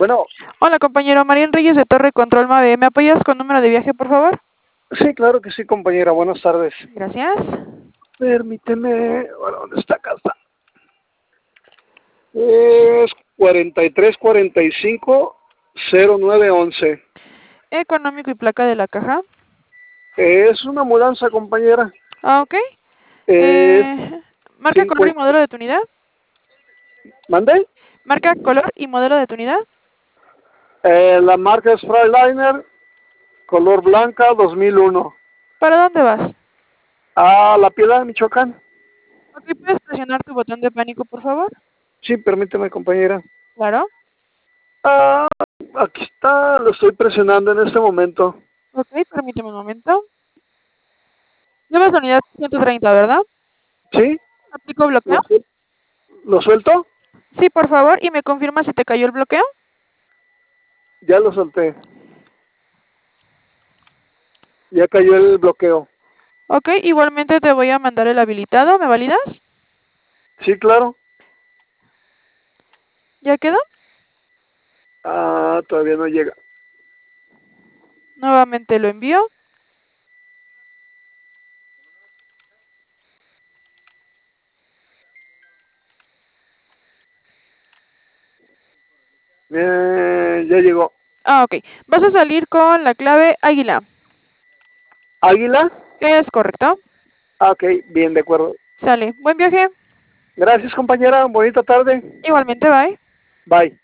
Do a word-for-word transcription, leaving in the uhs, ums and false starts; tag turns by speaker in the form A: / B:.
A: Bueno,
B: Hola, compañero. Marian Reyes de Torre Control Mave. ¿Me apoyas con número de viaje, por favor?
A: sí, claro que sí, compañera. Buenas tardes.
B: Gracias.
A: Permíteme. Bueno, ¿dónde está casa? Es cuarenta y tres cuarenta y cinco cero nueve once.
B: Económico y placa de la caja.
A: Es una mudanza, compañera.
B: Ah, ok.
A: Es
B: Eh, marca, color y
A: cincuenta.
B: modelo de tu unidad.
A: ¿Mandé?
B: Marca, color y modelo de tu unidad.
A: Eh, la marca es Freightliner, color blanca, dos mil uno.
B: ¿Para dónde vas?
A: A La Piedad, Michoacán.
B: Ok, ¿puedes presionar tu botón de pánico, por favor?
A: Sí, permíteme, compañera.
B: Claro.
A: Ah, aquí está, lo estoy presionando en este momento.
B: Ok, permíteme un momento. Llevas la unidad ciento treinta, ¿verdad?
A: ¿Sí?
B: ¿Aplico bloqueo?
A: ¿Lo, suel- lo suelto?
B: Sí, por favor. ¿Y me confirma si te cayó el bloqueo?
A: Ya lo solté. Ya cayó el bloqueo.
B: Ok, igualmente te voy a mandar el habilitado. ¿Me validas?
A: Sí, claro.
B: ¿Ya quedó?
A: Ah, todavía no llega.
B: Nuevamente lo envío.
A: Eh, ya llegó.
B: Ah, ok. Vas a salir con la clave águila.
A: ¿Águila?
B: ¿Es correcto?
A: Ah, ok, bien, de acuerdo.
B: Sale. Buen viaje.
A: Gracias, compañera. Bonita tarde.
B: Igualmente, bye.
A: Bye.